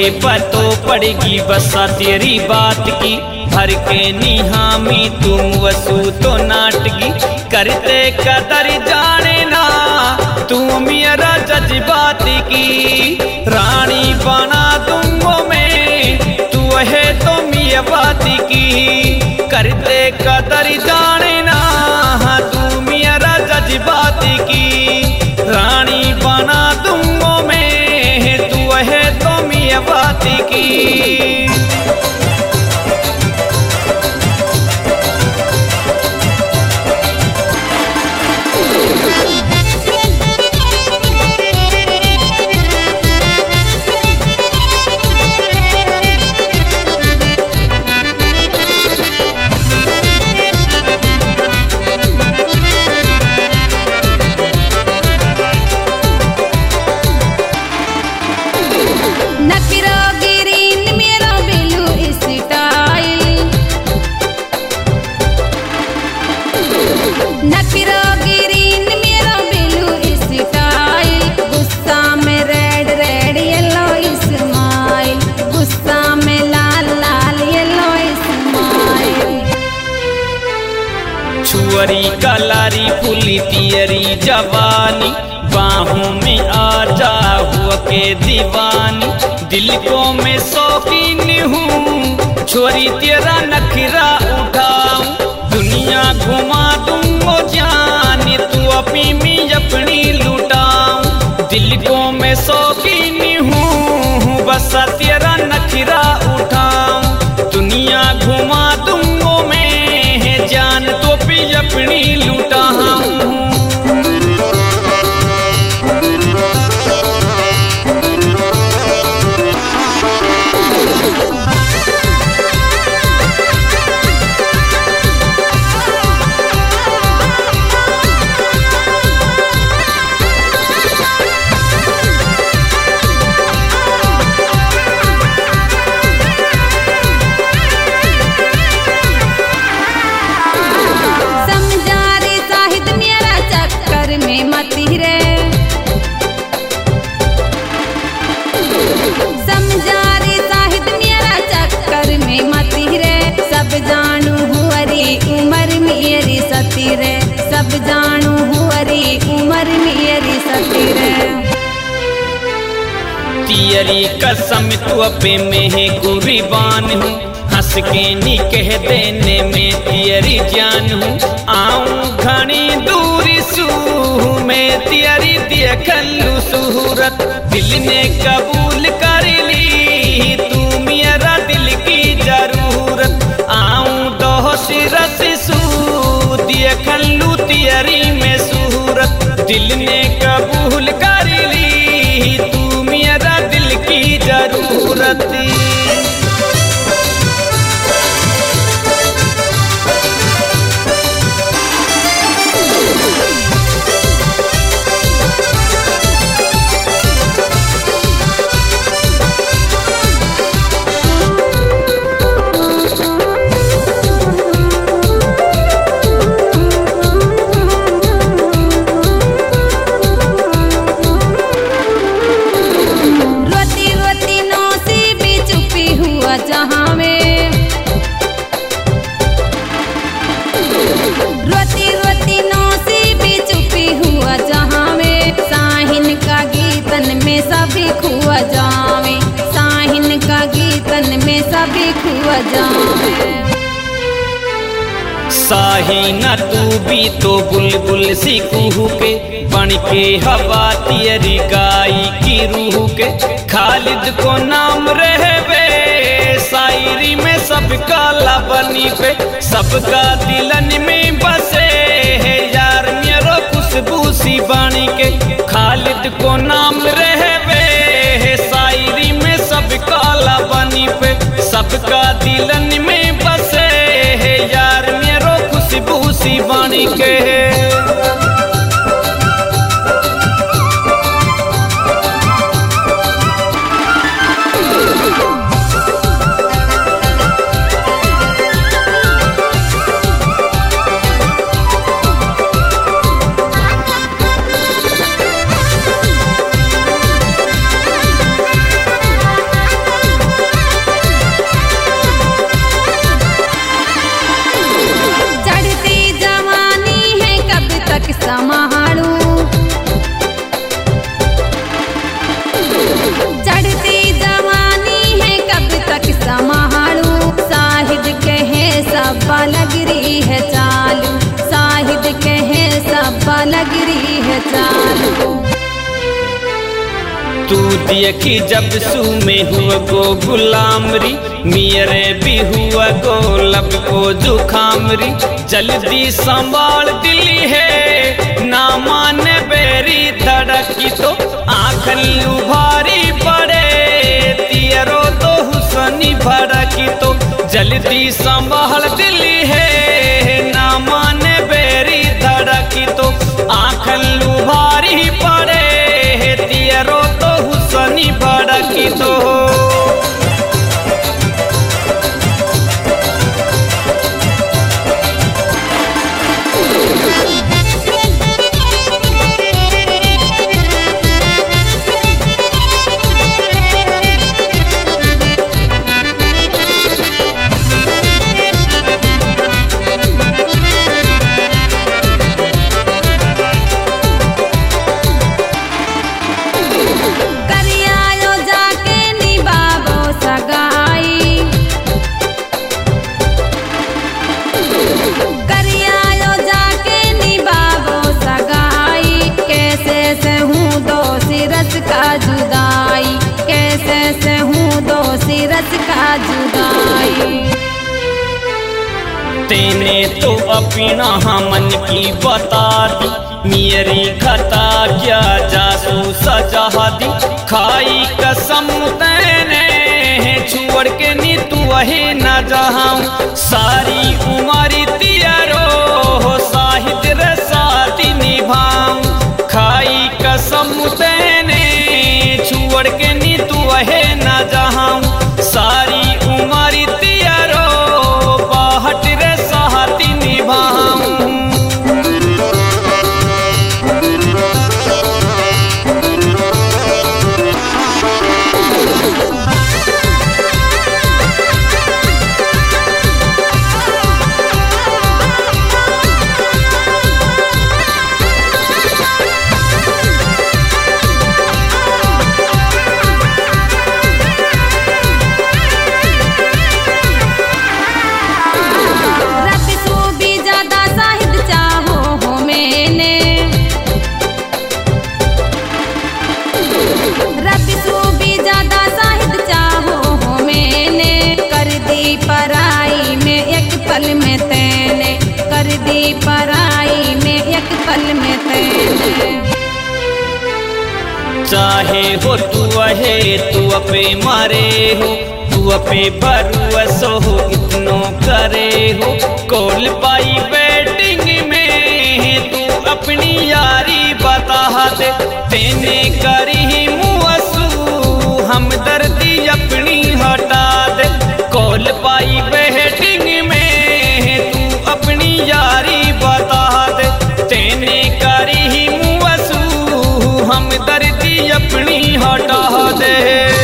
ये पतो पड़ेगी बसा तेरी बात की, भर के निहामी तुम वसु तो नाटकी, करते कदर जाने ना तू मेरा जज्बात की, रानी बना दूंगो मैं तू है तो मिया बात की, करते कदर जाने ना तू मेरा जज्बात की, रानी बना दूंगो मैं तू है तो मिया बात की। छुअरी कलारी फुली पियरी जवानी, बाहों में आ जा हुआ के दीवानी, दिल को मैं शौकीन हूँ छोरी तेरा नखरा उठाऊं, दुनिया घुमा दूंगो जान तू अपनी लुटाऊं, दिल को मैं शौकीन हूँ बस तेरा नखरा उठाऊं, दुनिया घुमा दूंगो मैं जान तो अपनी लुटाऊं। सब जानू हुअरी उमर मेरी सती रे, तियरी कसम तू अपे में है कुर्बान हूँ, हंस के नी कह देने में तियरी जान हूँ, आऊं घनी दूरी सू मैं तियरी देखलू सूरत, दिल ने कबूल कर ली तू मेरा दिल की जरूरत, आऊं दोष रस सू देखलू तियरी में सूरत, दिल ने कबूल कर ली तू मेरा दिल की जरूरत। सभी खुआ जावे साहिन का गीतन में सभी खुआ जावे, साहिना तू भी तो बुलबुल सी कुहू के, बन के हवा तियरी गाई की रूह के, खालिद को नाम रहवे शायरी में सबका लबनी पे, सबका दिलन में बसे है यार मेरो खुशबू सी बानी के, खालिद को नाम रहवे शायरी में सबका लबनी पे, सबका दिलन में बसे है यार मेरो खुशबू सी बानी के। हवा लग रही है चार को। तू देखी जब सू में हुआ गो गुलामरी, मेरे भी हुआ गो लब को जुखामरी। जल्दी संभाल दिली है ना माने बेरी धड़की तो आंखन उभारी पड़े, तियरो तो हुसनी भड़की तो। जल्दी संभाल दिली है ना माने बेरी धड़की तो आंखन उभारी पड़े, तियरो तो हुसनी भड़की तो। का जुदाई कैसे से हूँ दोषी रस का जुदाई। तेने तो अपना मन की बता दी, मेरी खता क्या जासू सजा दी। खाई कसम तेने छोड़ के नी तू वही न जाऊं, सारी उम्र तियारो साहित्य रे साथी निभाऊं। खाई कसम तेने छोड़ के नी तू वहे न जाऊं, सारी उम्र तियारो बाहट रे साथी निभाऊं। पराई में एक पल में तेने कर दी, पराई में एक पल में तेने। चाहे हो तू वहे तू अपे मारे हो, तू अपे भरुसो हो इतनो करे हो। कॉल पाई वेटिंग में तू अपनी यारी बता दे, तेने करी मुआसू हम दर्दी अपनी हटा दे। कॉल पाई वेटिंग में तू अपनी यारी बता दे, तेने करी मुआसू हम दर्दी अपनी हटा दे।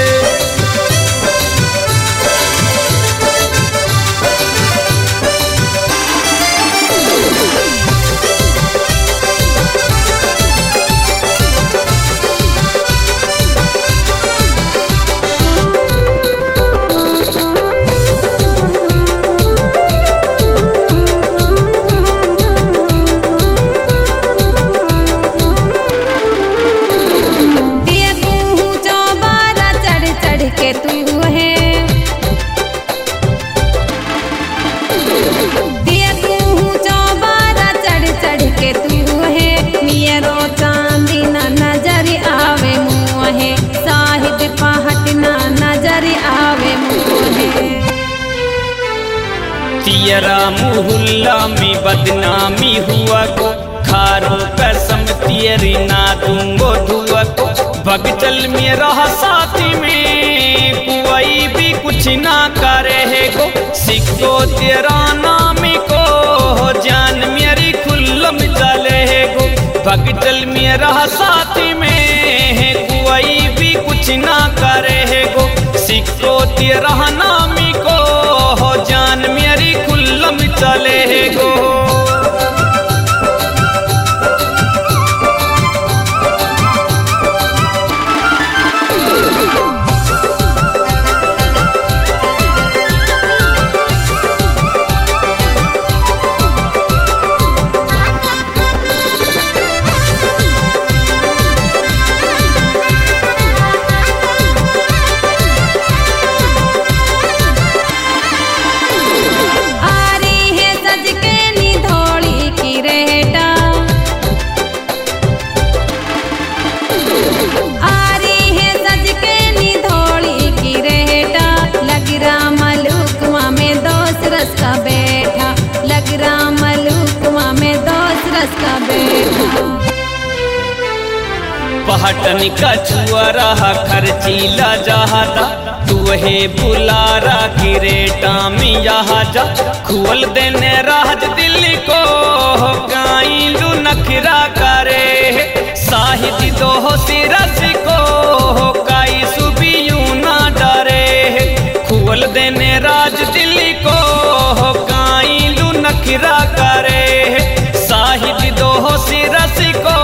तियरा मुहल्ला में बदनामी हुआ को, खारो कसम तियरी ना दूंगो धुआ को। भग चल मेरा साथी में कोई भी कुछ ना करे गो, सिक्को तेरा नाम को जान मेरी खुल्लम चले गो। भग चल मेरा साथी में कोई भी कुछ ना करे गो, सिक्को तेरा नाम को जान मेरी खुल्लम चले गो। पहटन कछुआरा खर्चीला जहादा तू हे बुलारा की रेटा में यहाँ जा खुल देने राज दिल्ली को गाइलू नखरा करे साहित्य दो सिरस को काई सुबियू ना डरे खुल देने राज दिल्ली को गाइलू नखरा करे साहित्य दो सिरस को